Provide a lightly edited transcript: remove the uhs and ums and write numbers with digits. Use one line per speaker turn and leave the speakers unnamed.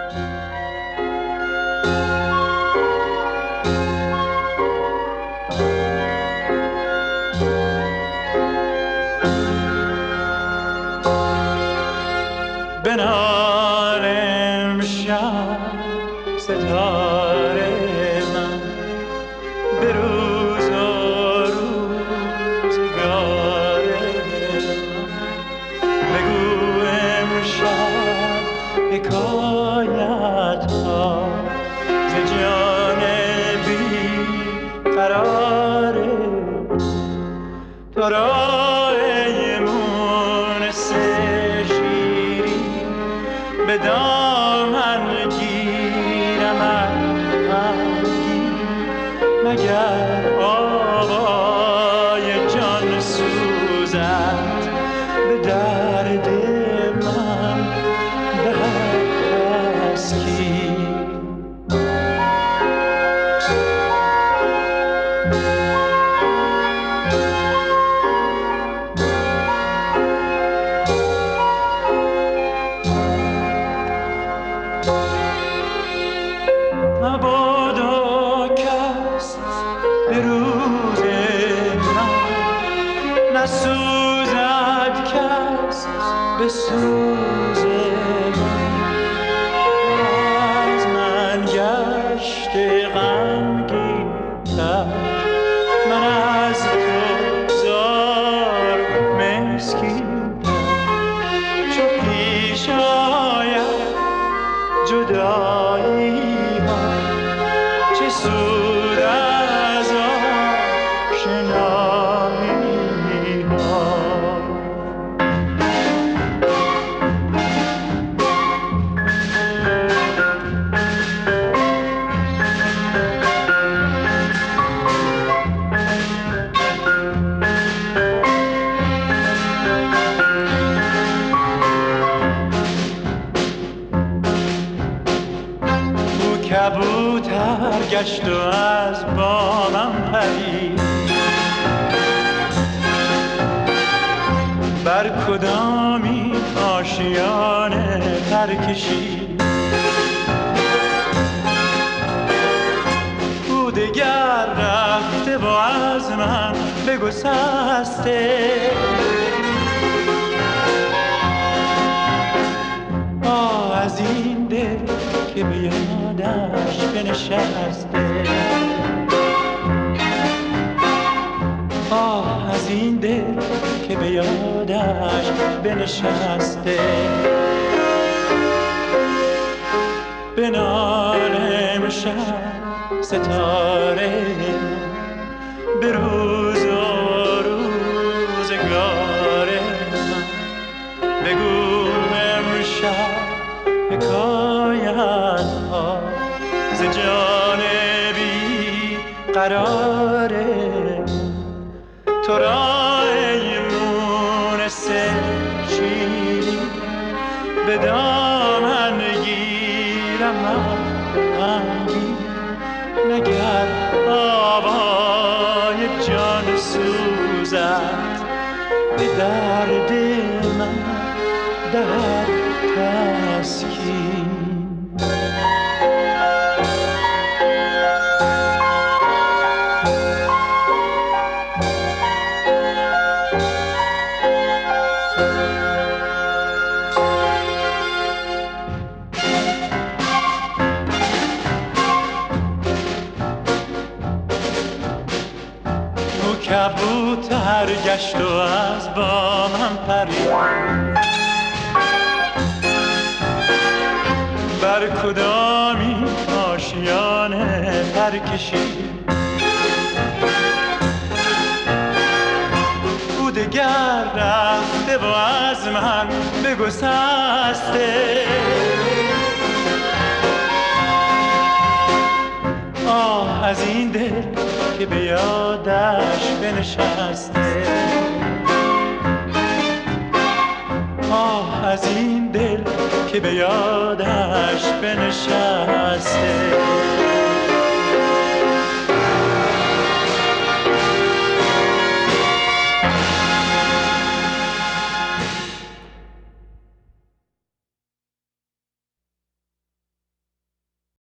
بنال امشب ستاره من به روز و روزگار من، بگو امشب حکایت ها ز جان بی قراره. تو را ای مونس به دامن گیرم مگر آوای جان سوزد به درد من دهد تسکین. مبادا کس به روز من نسوزد، کس به سوز من. از من گشته غمگین‌تر، من از تو زار مسکین‌تر. چو پیش آید جدایی چه سود از آشنایی ها. کبوتر گشت و از بامم پرید، بر کدامی آشیانه پر کشید. او دگر رفته و از من بگسسته، آه از این دل که به یادش بنشسته. آه از این دل که به یادش بنشسته. بنال امشب ستاره به روز و روزگار من، بگو امشب حکایت ها ز جان بی قراره. تو را ای مونس شیرین به دامن گیرم غمگین، مگر آوای جان سوزد به درد من دهد تسکین. کبوتر گشت و از بامم پرید، بر کدامی آشیانه پر کشید. او دگر رفته و از من بگسسته، آه از این دل که به یادش بنشسته. آه از این دل که به یادش بنشسته.